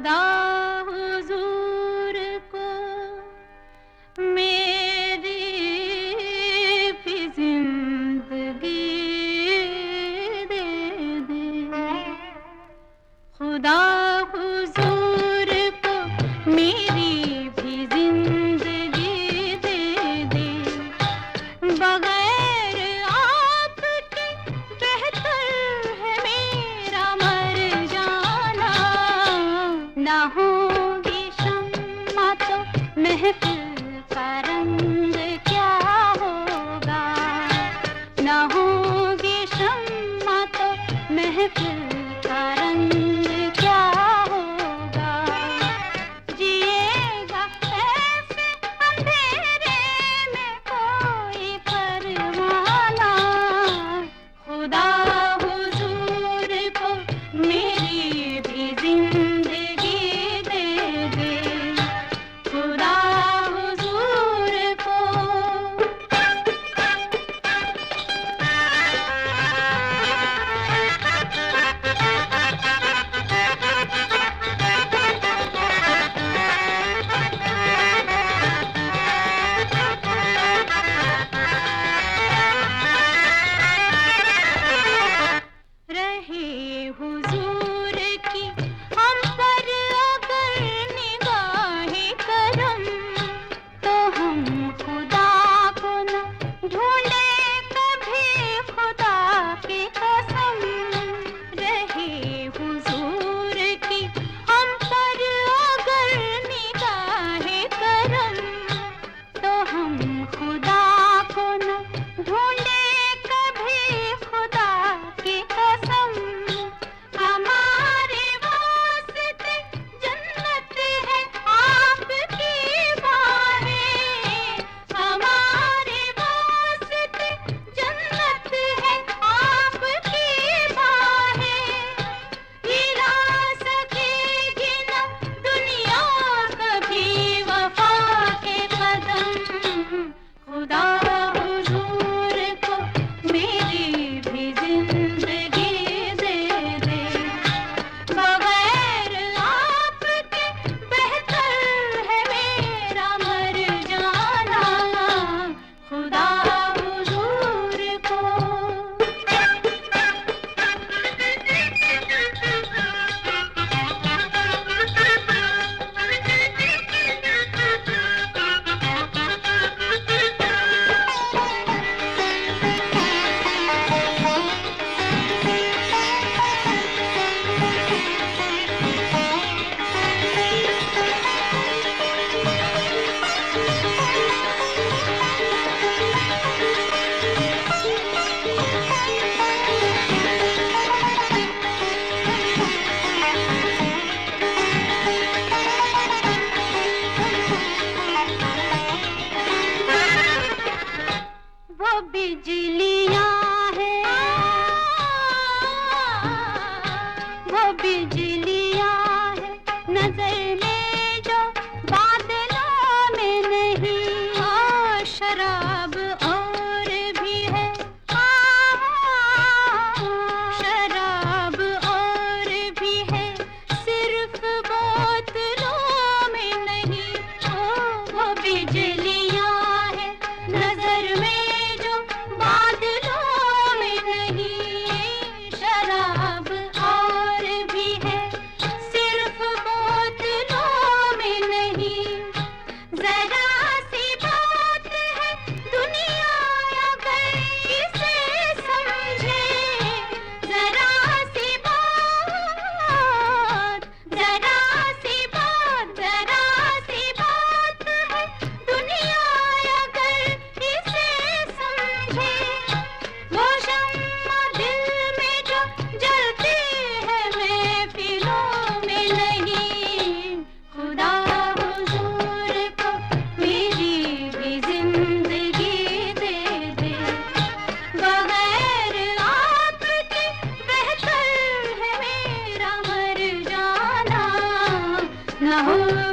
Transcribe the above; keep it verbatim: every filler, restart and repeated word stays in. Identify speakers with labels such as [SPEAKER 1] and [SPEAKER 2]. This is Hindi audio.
[SPEAKER 1] खुदा हुजूर को मेरी भी जिंदगी दे दे। खुदा हुजूर को मेरी भी जिंदगी दे दे। बगैर आपके बेहतर है मेरा मर जाना। ना होगी शम्मा तो महफिल का रंग क्या होगा। ना होगी शम्मा तो महफिल का रंग क्या होगा। जिएगा ऐसे अंधेरे में कोई परवाना। खुदा हुजूर को मेरी भी जिंदगी दे दे। खुदा हुजूर को रहे हुजूर की हम पर अगर निगाहे करम। तो हम खुदा को न ढूंढे कभी खुदा की कसम। रहे हुजूर की हम पर अगर निगाहे करम। तो हम खुदा को न ढूंढे कभी खुदा की कसम। हमारे वास्ते जन्नत है आपकी बाहें। हमारे वास्ते जन्नत है आपकी बाहें। हिला सकेगी न दुनिया कभी वफा के कदम। खुदा हुजूर को मेरी भी जिंदगी दे दे। बगैर आपके बेहतर है मेरा मर जाना। खुदा हुजूर को वो बिजलियां हैं। वो बिजलियां हैं नजर में जो बादलों में नहीं। हाँ शराब और भी है। शराब और भी है सिर्फ बोतलों में नहीं। वो बिजलियां हैं नजर में बादलों में नहीं। शराब और भी है सिर्फ बोतलों में नहीं। जरा सी बात है दुनिया अगर इसे समझे। जरा सी बात जरा सी बात जरा सी बात है दुनिया अगर इसे समझे। वो शम्मा दिल में जो जलती है महफिलों में नहीं। खुदा हुजूर को मेरी भी जिंदगी दे दे। बगैर आपके बेहतर है मेरा मर जाना। ना हो